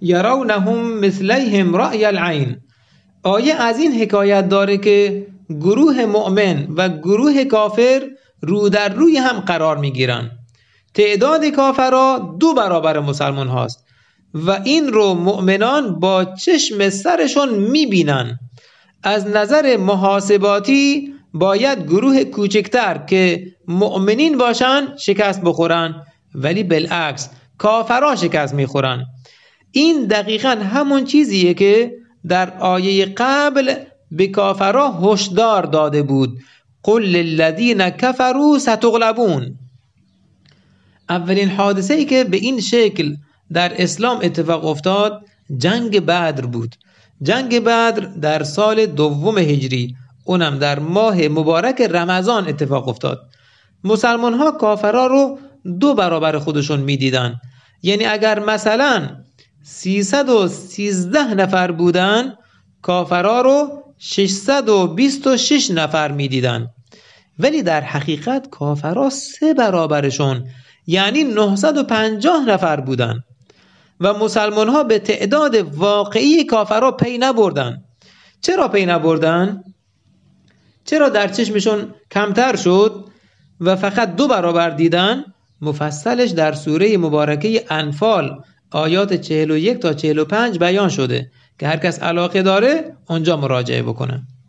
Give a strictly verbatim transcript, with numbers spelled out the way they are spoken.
یرونهم مثلیهم رأی العین. آیه از این حکایت داره که گروه مؤمن و گروه کافر رو در روی هم قرار میگیرن. تعداد کافرها دو برابر مسلمان هاست و این رو مؤمنان با چشم سرشون میبینن. از نظر محاسباتی باید گروه کوچکتر که مؤمنین باشن شکست بخورن، ولی بالعکس کافرها شکست میخورن. این دقیقاً همون چیزیه که در آیه قبل به کافرها هشدار داده بود: قل للذین کفروا ستغلبون. اولین حادثه ای که به این شکل در اسلام اتفاق افتاد جنگ بدر بود. جنگ بدر در سال دوم هجری، اونم در ماه مبارک رمضان اتفاق افتاد. مسلمان ها کافرها رو دو برابر خودشون میدیدن. یعنی اگر مثلا سیصد و سیزده نفر بودن، کافرها رو ششصد و بیست و شش نفر میدیدن. ولی در حقیقت کافرها سه برابرشون یعنی نهصد و پنجاه نفر بودن و مسلمان ها به تعداد واقعی کافرها پی نبردن. چرا پی نبردن؟ چرا در چشمشون کمتر شد و فقط دو برابر دیدن؟ مفصلش در سوره مبارکه انفال آیات چهل و یک تا چهل و پنج بیان شده که هر کس علاقه داره اونجا مراجعه بکنه.